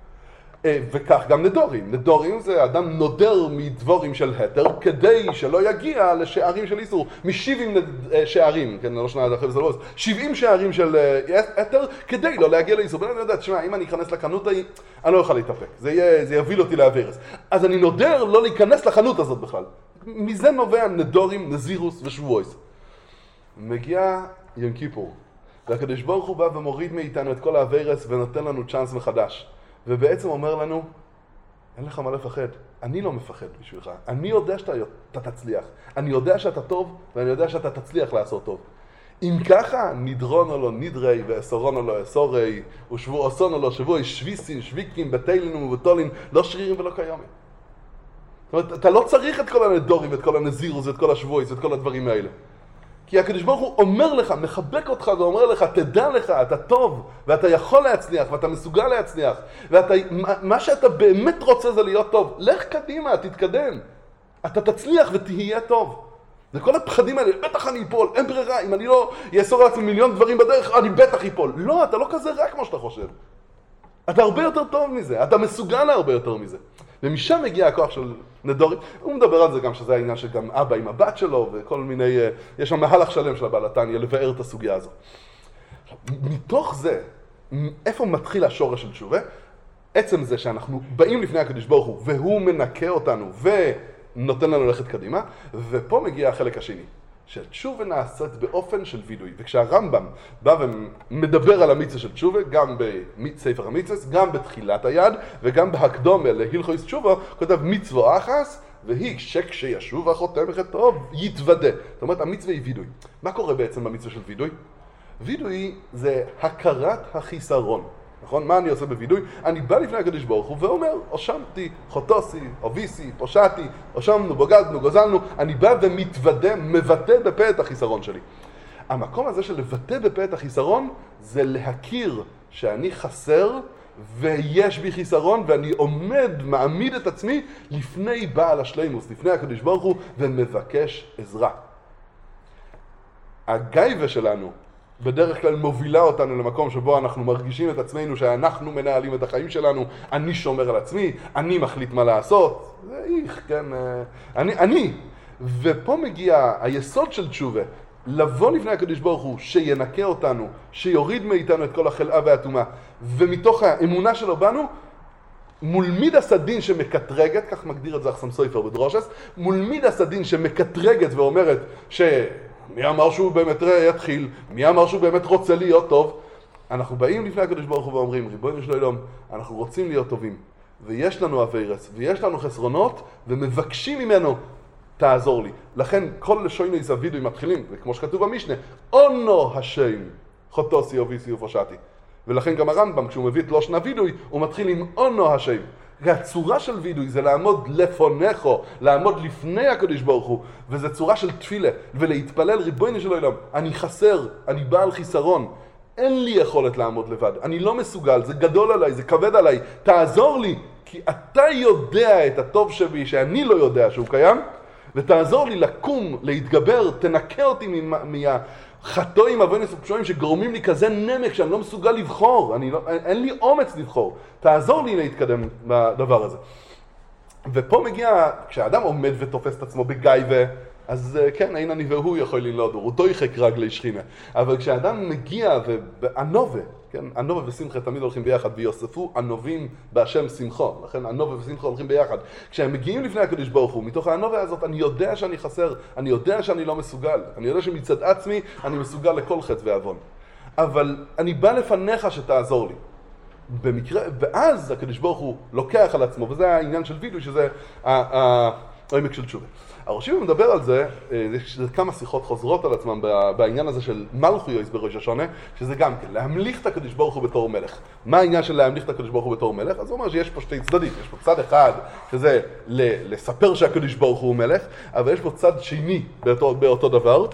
וכך גם נדורים. נדורים זה אדם נודר מדבורים של התר כדי שלא יגיע לשערים של איסור. משבעים שערים, כן, לא שנה אחרי בסלבוס, שבעים שערים של התר כדי לא להגיע לאיסור. בן אני יודע, תשמע, אם אני אכנס לחנות ההיא, אני לא אוכל להתאפק. זה, יהיה, זה יוביל אותי לעברס. אז אני נודר לא להיכנס לחנות הזאת בכלל. מזה נובע נדורים, נזירוס ושבועס. מגיע יום כיפור, והקדוש ברוך הוא בא ומוריד מאיתנו את כל העברס ונותן לנו צ'אנס מחדש. ובעצם אומר לנו, אין לך מה לפחד, אני לא מפחד בשבילך, אני יודע שאתה תצליח, אני יודע שאתה טוב ואני יודע שאתה תצליח לעשות טוב. אם ככה, נדרונו לו נדרי ואסורונו לו אסורי, ושבו אוסונו לו שבוי שוויסין, שוויקים, בטלין ובטולין, לא שרירים ולא קיומים. זאת אומרת, אתה לא צריך את כל הנדורים ואת כל הנזירוס ואת כל השבויס ואת כל הדברים האלה. כי הקדוש ברוך הוא אומר לך, מחבק אותך ואומר לך, תדע לך, אתה טוב, ואתה יכול להצליח, ואתה מסוגל להצליח, ואתה, מה שאתה באמת רוצה זה להיות טוב. לך קדימה, תתקדם. אתה תצליח ותהיה טוב. וכל הפחדים האלה, בטח אני אפול, אין ברירה, אם אני לא יאסור לעצמי מיליון דברים בדרך, אני בטח אפול. לא, אתה לא כזה רע כמו שאתה חושב. אתה הרבה יותר טוב מזה, אתה מסוגל להרבה יותר מזה. ומשם מגיע הכוח של נדורים. הוא מדבר על זה גם שזה העניין שגם אבא עם הבת שלו וכל מיני, יש שם מהלך שלם של הבעל התניא לבאר את הסוגיה הזו. מתוך זה, איפה מתחיל השורש של תשובה? עצם זה שאנחנו באים לפני הקדוש ברוך הוא והוא מנקה אותנו ונותן לנו ללכת קדימה, ופה מגיע החלק השני. שתשובה נעשית באופן של וידוי. וכשהרמב"ם בא ומדבר על המצווה של תשובה, גם בספר המצווה, גם בתחילת היד, וגם בהקדומה להלכות תשובה, כותב מצווה אחת, והיא שכשישוב החותם את טוב, יתוודה. זאת אומרת, המצווה היא וידוי. מה קורה בעצם במצווה של וידוי? וידוי זה הכרת החיסרון. נכון? מה אני עושה בוידוי? אני בא לפני הקדוש ברוך הוא ואומר, אושמתי, חוטוסי, אוביסי, פושעתי, אושמנו, בוגדנו, גוזלנו, אני בא ומתוודה, מבטא בפה את החיסרון שלי. המקום הזה של לבטא בפה את החיסרון, זה להכיר שאני חסר ויש בי חיסרון, ואני עומד, מעמיד את עצמי לפני בעל השלימוס, לפני הקדוש ברוך הוא, ומבקש עזרה. הגייבה שלנו, בדרך כלל מובילה אותנו למקום שבו אנחנו מרגישים את עצמנו שאנחנו מנהלים את החיים שלנו, אני שומר על עצמי, אני מחליט מה לעשות, זה איך, כן, אני, אני. ופה מגיע היסוד של תשובה, לבוא לפני הקדוש ברוך הוא, שינקה אותנו, שיוריד מאיתנו את כל החלאה והטומאה, ומתוך האמונה שלו בנו, מול מידס הדין שמקטרגת, כך מגדיר את זה אחסם סופר בדרושס, מול מידס הדין שמקטרגת ואומרת ש... מי אמר שהוא באמת יתחיל? מי אמר שהוא באמת רוצה להיות טוב? אנחנו באים לפני הקדוש ברוך הוא ואומרים, ריבונו של עולם, אנחנו רוצים להיות טובים, ויש לנו עבירות, ויש לנו חסרונות, ומבקשים ממנו, תעזור לי. לכן כל לשונו יסבידו מתחילים, וכמו שכתוב במשנה, אונו השם, חוטוסי אוביסי ופושעתי. ולכן גם הרמב"ם, כשהוא מביא את לושן הוידוי, הוא מתחיל עם אונו השם. הצורה של וידוי זה לעמוד לפונכו, לעמוד לפני הקדוש ברוך הוא, וזו צורה של תפילה, ולהתפלל ריבונו של עולם, אני חסר, אני בעל חיסרון, אין לי יכולת לעמוד לבד, אני לא מסוגל, זה גדול עליי, זה כבד עליי, תעזור לי, כי אתה יודע את הטוב שבי שאני לא יודע שהוא קיים, ותעזור לי לקום, להתגבר, תנקה אותי מהחטאים, אבוינוס ופשעים שגורמים לי כזה נמק שאני לא מסוגל לבחור, אני לא, אין לי אומץ לבחור, תעזור לי להתקדם בדבר הזה. ופה מגיע, כשאדם עומד ותופס את עצמו בגייבה, אז כן, אין אני והוא יכול ללעוד, הוא תויחק רגלי שכינה. אבל כשאדם מגיע וענובה, כן, ענובה ושמחה תמיד הולכים ביחד, ויוספו ענובים בהשם שמחו, לכן ענובה ושמחה הולכים ביחד. כשהם מגיעים לפני הקדוש ברוך הוא, מתוך הענובה הזאת, אני יודע שאני חסר, אני יודע שאני לא מסוגל, אני יודע שמצד עצמי אני מסוגל לכל חטא ועוון. אבל אני בא לפניך שתעזור לי. במקרה, ואז הקדוש ברוך הוא לוקח על עצמו, וזה העניין של וידוי, שזה העמק של תשובה. הראשים מדבר על זה, יש כמה שיחות חוזרות על עצמם בעניין הזה של מלכויוס בראש השונה, שזה גם כן, להמליך את הקדוש ברוך הוא בתור מלך. מה העניין של להמליך את הקדוש ברוך הוא בתור מלך? אז הוא אומר שיש פה שתי צדדים, יש פה צד אחד, שזה לספר שהקדוש ברוך הוא מלך, אבל יש פה צד שני באותו, באותו דבר.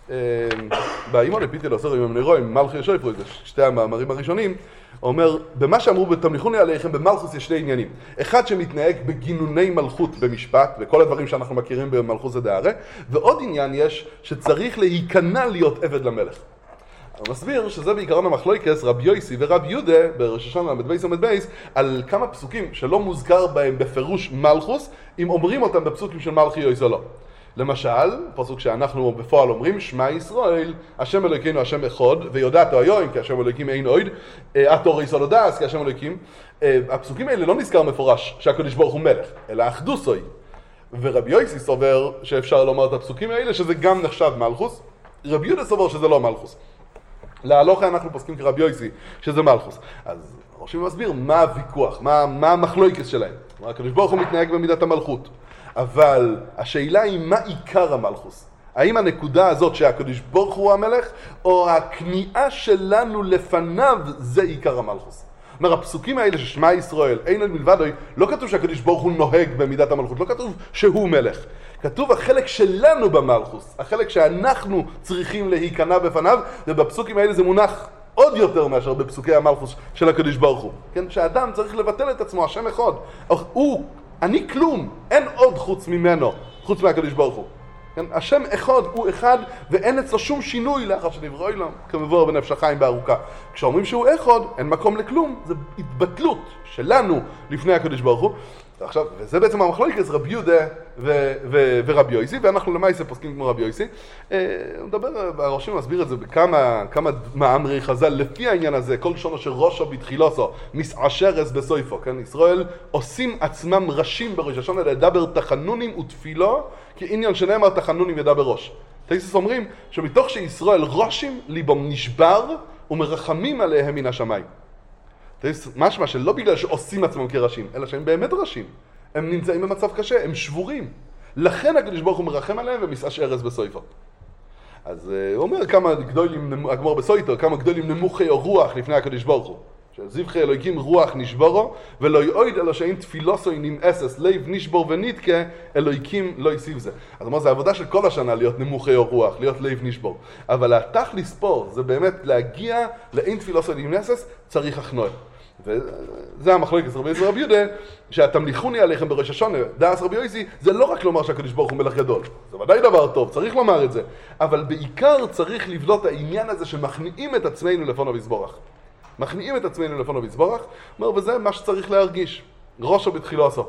באימון הפיתי לעשר עם המנירואים, מלכי ישופרו, זה שתי המאמרים הראשונים, אומר, במה שאמרו בתמליכוני עליכם, במלכוס יש שני עניינים. אחד שמתנהג בגינוני מלכות במשפט, וכל הדברים שאנחנו מכירים במלכוס זה דהרה, ועוד עניין יש שצריך להיכנע להיות עבד למלך. הוא מסביר שזה בעיקרון המחלוקס, רבי יוסי ורבי יהודה, בראש השנה למד בייס ומד בייס, על כמה פסוקים שלא מוזכר בהם בפירוש מלכוס, אם אומרים אותם בפסוקים של מלכי יויס או לא. למשל, פסוק שאנחנו בפועל אומרים, שמע ישראל, השם אלוקינו השם אחד, ויודעתו היום, כי השם אלוקים אין עוד, אתו ריסו לדס, כי השם אלוקים. הפסוקים האלה לא נזכר מפורש שהקדוש ברוך הוא מלך, אלא אחדוסוי. ורבי יוסי סובר שאפשר לומר את הפסוקים האלה, שזה גם נחשב מלכוס, רבי יהודה סובר שזה לא מלכוס. להלוכה אנחנו פוסקים כרבי יוסי, שזה מלכוס. אז ראשים מסביר מה הוויכוח, מה, מה המחלוקס שלהם. הקדוש ברוך הוא מתנהג במידת המלכות. אבל השאלה היא מה עיקר המלכוס? האם הנקודה הזאת שהקדוש ברוך הוא המלך, או הכניעה שלנו לפניו זה עיקר המלכוס? אומר, הפסוקים האלה ששמע ישראל, אין עוד מלבדוי, לא כתוב שהקדוש ברוך הוא נוהג במידת המלכות, לא כתוב שהוא מלך. כתוב החלק שלנו במלכוס, החלק שאנחנו צריכים להיכנע בפניו, ובפסוקים האלה זה מונח עוד יותר מאשר בפסוקי המלכוס של הקדוש ברוך הוא. כן? שהאדם צריך לבטל את עצמו, השם אחד. הוא, אני כלום, אין עוד חוץ ממנו, חוץ מהקדוש ברוך הוא. כן? השם אחד הוא אחד, ואין אצלו שום שינוי לאחר שנברא עולם, כמבואר בנפש החיים בארוכה. כשאומרים שהוא אחד, אין מקום לכלום, זה התבטלות שלנו לפני הקדוש ברוך הוא. עכשיו, וזה בעצם המחלוקת, רבי יהודה ו- ו- ורבי יוסי, ואנחנו למעשה פוסקים כמו רבי יוסי. הוא מדבר, הראשים מסביר את זה בכמה כמה מאמרי חז"ל, לפי העניין הזה, כל שונו שראשו בתחילוסו, מסעשרס בסויפו, כן? ישראל עושים עצמם ראשים בראש השונה, לדבר תחנונים ותפילו, כי עניין שנאמר תחנונים ידע בראש. תייסס אומרים שמתוך שישראל ראשים, ליבם נשבר ומרחמים עליהם מן השמיים. משמע שלא בגלל שעושים עצמם כראשים, אלא שהם באמת ראשים. הם נמצאים במצב קשה, הם שבורים. לכן הקדוש ברוך הוא מרחם עליהם ומסעש ארז בסויפו. אז הוא אומר כמה גדולים, הגמור בסויטר, כמה גדולים נמוכי רוח לפני הקדוש ברוך הוא. שזיווכי אלוהיקים רוח נשברו, ולא יעוד אלא שאין תפילוסו נמאסס, לב נשבור ונתקה, אלוהיקים לא יסיב זה. אז אומר, זה עבודה של כל השנה להיות נמוכי רוח, להיות לב נשבור. אבל התח לספור, זה באמת להגיע לאין תפילוסו נמאסס, צריך הכנוע. וזה המחלוקת רבי יוסי ורבי יהודה, שהתמליכוני עליכם בראש השונה, דאס רבי יוסי, זה לא רק לומר שהקדוש ברוך הוא מלך גדול, זה ודאי דבר טוב, צריך לומר את זה, אבל בעיקר צריך לבלוט העניין הזה שמכניעים את עצמנו לפונו ויסבורך. מכניעים את עצמנו לפונו ויסבורך, אומר, וזה מה שצריך להרגיש, ראשו בתחילו עשו.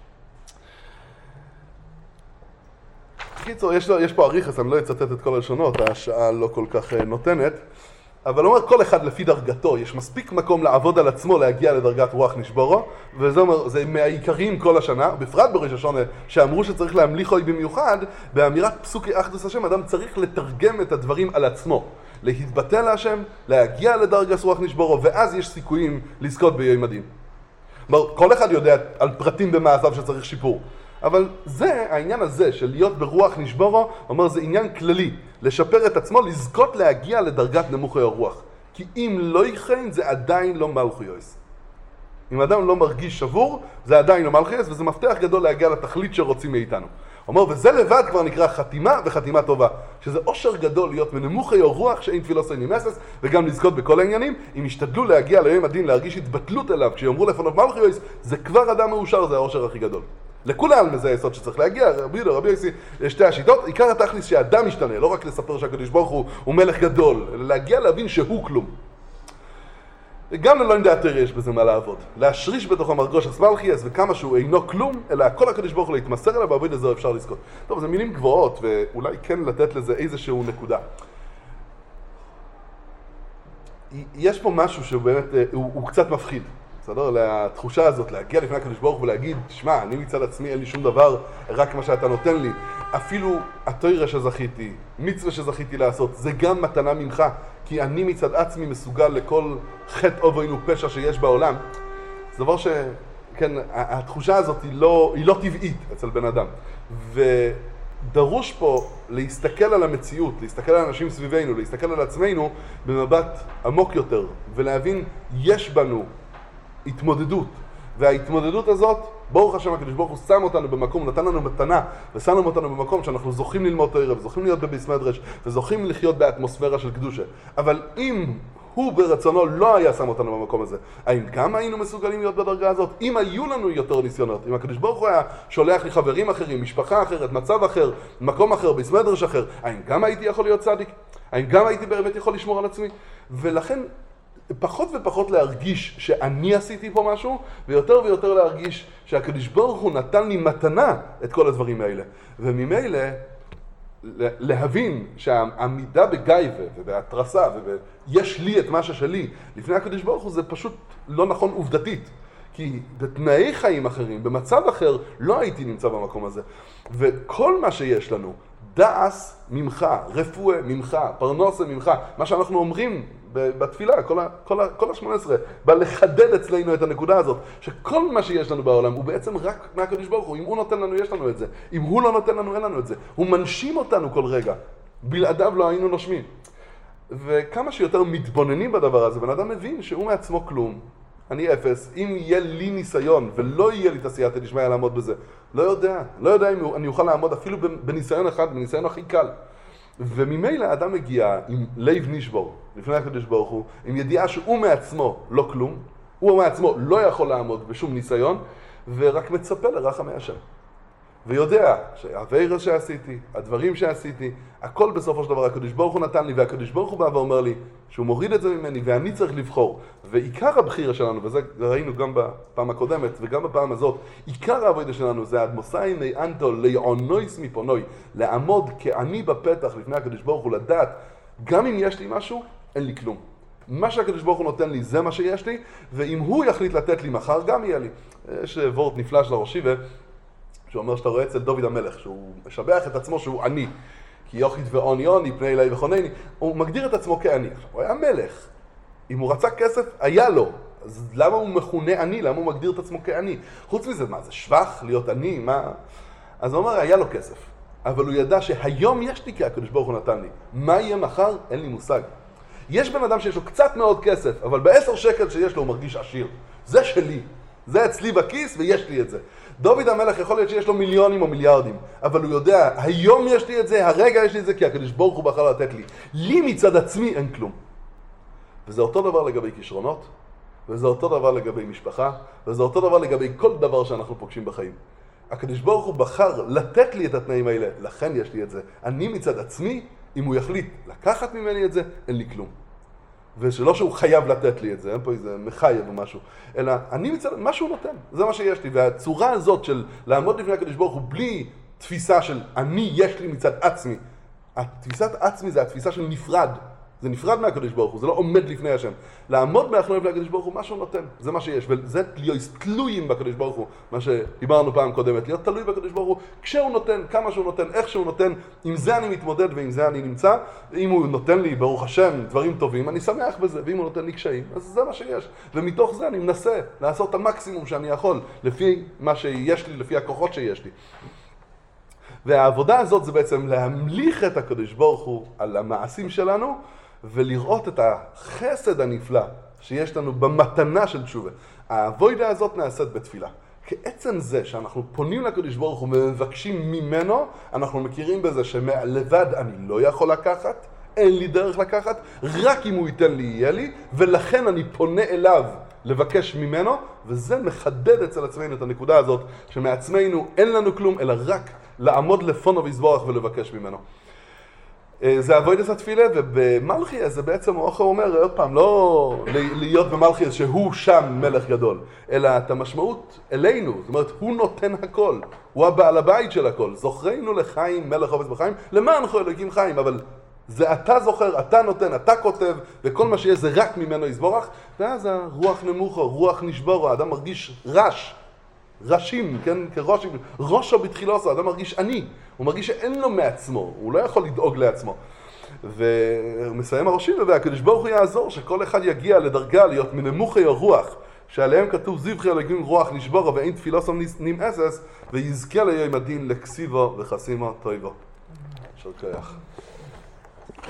קיצור, יש, יש פה עריכס, אני לא אצטט את כל הלשונות, השעה לא כל כך נותנת, אבל הוא אומר, כל אחד לפי דרגתו, יש מספיק מקום לעבוד על עצמו, להגיע לדרגת רוח נשברו, וזה אומר, זה מהעיקרים כל השנה, בפרט בראש השונה, שאמרו שצריך להמליכו במיוחד, באמירת פסוקי אחדוס השם, אדם צריך לתרגם את הדברים על עצמו, להתבטא להשם, להגיע לדרגת רוח נשברו, ואז יש סיכויים לזכות ביום הדין. כל אחד יודע על פרטים במעשיו שצריך שיפור, אבל זה, העניין הזה של להיות ברוח נשברו, אומר, זה עניין כללי, לשפר את עצמו, לזכות להגיע לדרגת נמוכי הרוח. כי אם לא יכן, זה עדיין לא מלכויוס. אם אדם לא מרגיש שבור, זה עדיין לא מלכויוס, וזה מפתח גדול להגיע לתכלית שרוצים מאיתנו. אומר, וזה לבד כבר נקרא חתימה וחתימה טובה, שזה אושר גדול להיות מנמוכי הרוח שאין תפילוסי נמאסס, וגם לזכות בכל העניינים. אם ישתדלו להגיע ליום הדין, להרגיש התבטלות אליו, כשיאמרו לפניו מלכויוס, זה כבר אדם מאושר, זה האושר הכי גדול. לכולם זה היסוד שצריך להגיע, רבי יהודה, רבי יוסי, שתי השיטות, עיקר התכלס שהאדם משתנה, לא רק לספר שהקדוש ברוך הוא, הוא מלך גדול, אלא להגיע להבין שהוא כלום. וגם ללא נדעתר יש בזה מה לעבוד. להשריש בתוך המרגוש הסמלכייס וכמה שהוא אינו כלום, אלא כל הקדוש ברוך הוא להתמסר אליו, בעבוד הזה אפשר לזכות. טוב, זה מילים גבוהות, ואולי כן לתת לזה איזשהו נקודה. יש פה משהו שהוא באמת, הוא, הוא קצת מפחיד. בסדר? לתחושה הזאת, להגיע לפני הקדוש ברוך הוא ולהגיד, שמע, אני מצד עצמי אין לי שום דבר, רק מה שאתה נותן לי. אפילו התורה שזכיתי, מצווה שזכיתי לעשות, זה גם מתנה ממך, כי אני מצד עצמי מסוגל לכל חטא עוון ופשע שיש בעולם. זה דבר ש... כן, התחושה הזאת היא לא, היא לא טבעית אצל בן אדם. ודרוש פה להסתכל על המציאות, להסתכל על אנשים סביבנו, להסתכל על עצמנו במבט עמוק יותר, ולהבין, יש בנו התמודדות. וההתמודדות הזאת, ברוך השם הקדוש ברוך הוא שם אותנו במקום, נתן לנו מתנה, ושם אותנו במקום שאנחנו זוכים ללמוד תורה, וזוכים להיות בביס מדרש, וזוכים לחיות באטמוספירה של קדושה. אבל אם הוא ברצונו לא היה שם אותנו במקום הזה, האם גם היינו מסוגלים להיות בדרגה הזאת? אם היו לנו יותר ניסיונות, אם הקדוש ברוך הוא היה שולח לי חברים אחרים, משפחה אחרת, מצב אחר, מקום אחר, ביס מדרש אחר, האם גם הייתי יכול להיות צדיק? האם גם הייתי באמת יכול לשמור על עצמי? ולכן פחות ופחות להרגיש שאני עשיתי פה משהו, ויותר ויותר להרגיש שהקדוש ברוך הוא נתן לי מתנה את כל הדברים האלה. וממילא להבין שהעמידה בגייבה ובהתרסה ויש לי את מה ששלי לפני הקדוש ברוך הוא, זה פשוט לא נכון עובדתית. כי בתנאי חיים אחרים, במצב אחר, לא הייתי נמצא במקום הזה. וכל מה שיש לנו, דעס ממך, רפואה ממך, פרנסה ממך, מה שאנחנו אומרים בתפילה, כל ה, כל ה, כל ה-שמונה עשרה, בא לחדד אצלנו את הנקודה הזאת, שכל מה שיש לנו בעולם הוא בעצם רק מהקדוש ברוך הוא. אם הוא נותן לנו, יש לנו את זה. אם הוא לא נותן לנו, אין לנו את זה. הוא מנשים אותנו כל רגע. בלעדיו לא היינו נושמים. וכמה שיותר מתבוננים בדבר הזה, בן אדם מבין שהוא מעצמו כלום. אני אפס. אם יהיה לי ניסיון ולא יהיה לי תעשייתא דשמיא לעמוד בזה, לא יודע. לא יודע אם אני אוכל לעמוד אפילו בניסיון אחד, בניסיון הכי קל. וממילא האדם מגיע עם לב נשבור לפני הקדוש ברוך הוא, עם ידיעה שהוא מעצמו לא כלום, הוא מעצמו לא יכול לעמוד בשום ניסיון, ורק מצפה לרחמי השם. ויודע שהעבירה שעשיתי, הדברים שעשיתי, הכל בסופו של דבר הקדוש ברוך הוא נתן לי, והקדוש ברוך הוא בא ואומר לי שהוא מוריד את זה ממני ואני צריך לבחור. ועיקר הבחירה שלנו, וזה ראינו גם בפעם הקודמת וגם בפעם הזאת, עיקר העבודה שלנו זה אדמוסאי מי אנטו ליעונויס מפונוי, לעמוד כעני בפתח לפני הקדוש ברוך הוא, לדעת גם אם יש לי משהו, אין לי כלום. מה שהקדוש ברוך הוא נותן לי זה מה שיש לי, ואם הוא יחליט לתת לי מחר גם יהיה לי. יש וורט נפלא של הראשי ו... שהוא אומר שאתה רואה אצל דוד המלך, שהוא משבח את עצמו שהוא עני, כי יוכית ועוני עוני, פני אלי וחונני, הוא מגדיר את עצמו כעני. הוא היה מלך. אם הוא רצה כסף, היה לו. אז למה הוא מכונה עני? למה הוא מגדיר את עצמו כעני? חוץ מזה, מה, זה שבח להיות עני? מה? אז הוא אומר, היה לו כסף. אבל הוא ידע שהיום יש לי כי הקדוש ברוך הוא נתן לי. מה יהיה מחר? אין לי מושג. יש בן אדם שיש לו קצת מאוד כסף, אבל בעשר שקל שיש לו הוא מרגיש עשיר. זה שלי. זה אצלי בכיס ויש לי את זה. דוד המלך יכול להיות שיש לו מיליונים או מיליארדים, אבל הוא יודע, היום יש לי את זה, הרגע יש לי את זה, כי הקדוש ברוך הוא בחר לתת לי. לי מצד עצמי אין כלום. וזה אותו דבר לגבי כישרונות, וזה אותו דבר לגבי משפחה, וזה אותו דבר לגבי כל דבר שאנחנו פוגשים בחיים. הקדוש ברוך הוא בחר לתת לי את התנאים האלה, לכן יש לי את זה. אני מצד עצמי, אם הוא יחליט לקחת ממני את זה, אין לי כלום. ושלא שהוא חייב לתת לי את זה, אין פה איזה מחייב או משהו, אלא אני מצד, מה שהוא נותן, זה מה שיש לי. והצורה הזאת של לעמוד לפני הקדוש ברוך הוא בלי תפיסה של אני יש לי מצד עצמי, התפיסת עצמי זה התפיסה של נפרד, זה נפרד מהקדוש ברוך הוא, זה לא עומד לפני השם. לעמוד מאחורי לפני הקדוש ברוך הוא, מה שהוא נותן, זה מה שיש, וזה להיות תלויים בקדוש ברוך הוא, מה שדיברנו פעם קודמת, להיות תלוי בקדוש ברוך הוא, כשהוא נותן, כמה שהוא נותן, איך שהוא נותן, עם זה אני מתמודד ועם זה אני נמצא. אם הוא נותן לי, ברוך השם, דברים טובים, אני שמח בזה, ואם הוא נותן לי קשיים, אז זה מה שיש. ומתוך זה אני מנסה לעשות את המקסימום שאני יכול, לפי מה שיש לי, לפי הכוחות שיש לי. והעבודה הזאת זה בעצם להמליך את הקדוש ברוך הוא על המעשים שלנו, ולראות את החסד הנפלא שיש לנו במתנה של תשובה. העבודה הזאת נעשית בתפילה. כעצם זה שאנחנו פונים לקדוש ברוך הוא ומבקשים ממנו, אנחנו מכירים בזה שלבד אני לא יכול לקחת, אין לי דרך לקחת, רק אם הוא ייתן לי יהיה לי, ולכן אני פונה אליו לבקש ממנו, וזה מחדד אצל עצמנו את הנקודה הזאת, שמעצמנו אין לנו כלום, אלא רק לעמוד לפונו ויזבורך ולבקש ממנו. זה עבודת התפילה, ובמלכיאס זה בעצם, הוא אומר, עוד פעם, לא להיות במלכיאס שהוא שם מלך גדול, אלא את המשמעות אלינו, זאת אומרת, הוא נותן הכל, הוא הבעל הבית של הכל, זוכרנו לחיים, מלך חופץ בחיים, למען חו אלוקים חיים, אבל זה אתה זוכר, אתה נותן, אתה כותב, וכל מה שיש זה רק ממנו יזבורך, ואז הרוח נמוכו, רוח נשבורו, האדם מרגיש רש, ראשים, כן, כראשים, ראשו בתחילוסו, האדם מרגיש אני, הוא מרגיש שאין לו מעצמו, הוא לא יכול לדאוג לעצמו. ומסיים הראשים, והקדוש ברוך הוא יעזור שכל אחד יגיע לדרגה להיות מנמוכי הרוח, שעליהם כתוב זבחי אלוהים רוח נשברו ואין תפילוסם נמאסס, ויזכה ליום הדין לכסיבו וחסימו טויבו. של כוח.